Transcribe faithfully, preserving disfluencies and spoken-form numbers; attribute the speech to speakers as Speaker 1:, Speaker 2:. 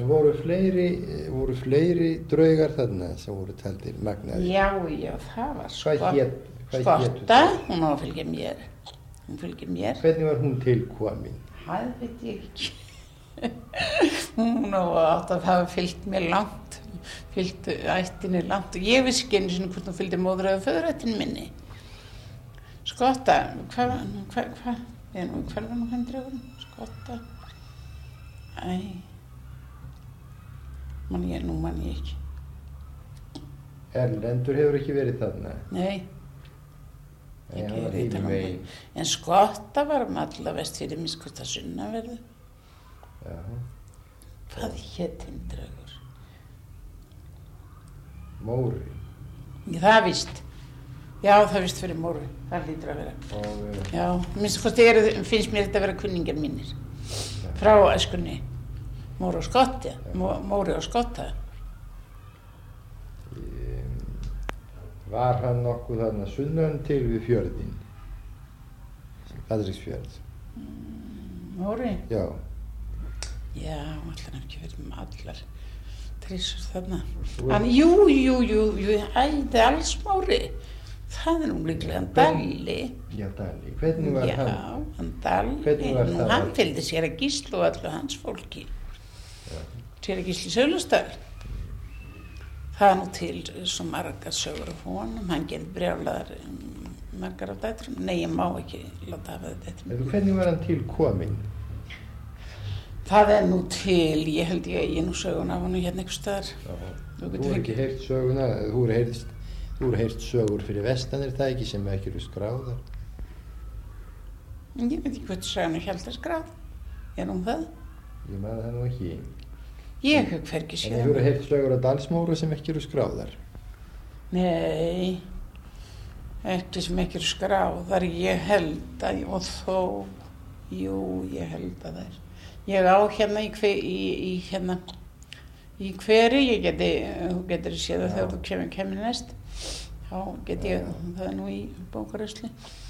Speaker 1: En voru fleiri, voru fleiri draugar þarna sem voru taldir magnaðir?
Speaker 2: Já, já, það var
Speaker 1: Hvað
Speaker 2: skott,
Speaker 1: hét, hvað
Speaker 2: skotta, hún á að fylgja mér, hún fylgir mér.
Speaker 1: Hvernig var hún tilkomin?
Speaker 2: Það veit ég ekki. Hún á átt að hafa fylgt mér langt, fylgt ættinni langt og ég vissi ekki einu sinni hvort hún fylgdi móður eða föðurættin minni. Skotta, hvað, hvað, hvað, ég nú, hvað var nú hann draugun? Skotta, æ, man ég, nú man ég ekki.
Speaker 1: Erlendur hefur ekki verið þarna?
Speaker 2: Nei.
Speaker 1: Nei,
Speaker 2: Ekki
Speaker 1: hann var
Speaker 2: verið
Speaker 1: hinum
Speaker 2: þarna.
Speaker 1: megin.
Speaker 2: En Skotta var um alla vest fyrir mig Skotta sunnaverðu.
Speaker 1: Já.
Speaker 2: Hvað hét hinn draugur?
Speaker 1: Móri.
Speaker 2: Það víst. Já, það víst fyrir Móri. Það hlýtur að vera.
Speaker 1: Og, uh,
Speaker 2: Já, minnst hvort þið eru, finnst mér þetta að vera kunningar mínir. Frá æskunni. Móri og Skotti. Mó, Móri og Skotta.
Speaker 1: um, var hann nokkuð þarna sunnan til við fjörðin? Patreksfjörð?
Speaker 2: Móri?
Speaker 1: Já.
Speaker 2: Já, allar ekki verið með allar trissur þarna.
Speaker 1: Þú
Speaker 2: Hann, jú, jú, jú, jú, æði alls Móri. Það er nú líklega hann Dalli.
Speaker 1: Já, Dalli. Hvernig var
Speaker 2: Já,
Speaker 1: hann?
Speaker 2: hann Dalli.
Speaker 1: Hvernig var
Speaker 2: Nú,
Speaker 1: það?
Speaker 2: hann fylgdi sér að Gíslu og allu hans fólki. Sér að Gísli Saulustal. Það er nú til svo margar sögur af honum. Hann gerði brjálaðar um, margar af dætrum. Nei, ég má ekki láta hafa þetta.
Speaker 1: Veitu, hvernig var hann til komin?
Speaker 2: Það er nú til, ég held ég eigi nú sögun af hann hérna einhvers staðar.
Speaker 1: Þú hefur ekki heyrt söguna, þú hefur heyrt, þú hefur heyrt sögur fyrir vestan, er það ekki, sem ekki eru skráðar?
Speaker 2: Ég veit ekki hvað sagan er hjaldar skráð. Er hún það?
Speaker 1: Ég maður það nú ekki.
Speaker 2: Ég hef hvergi
Speaker 1: En
Speaker 2: séð.
Speaker 1: þú hefur heyrt sögur af Dalsmóru sem ekki eru skráðar?
Speaker 2: Nei, ekki sem ekki eru skráðar. Ég held að, og þó, jú, ég held að það er. Ég á hérna í, hver, í, í hérna í hveri, ég geti, þú getur séð það þegar þú kemur, kemur næst, þá get ég, það er nú í bókarösli,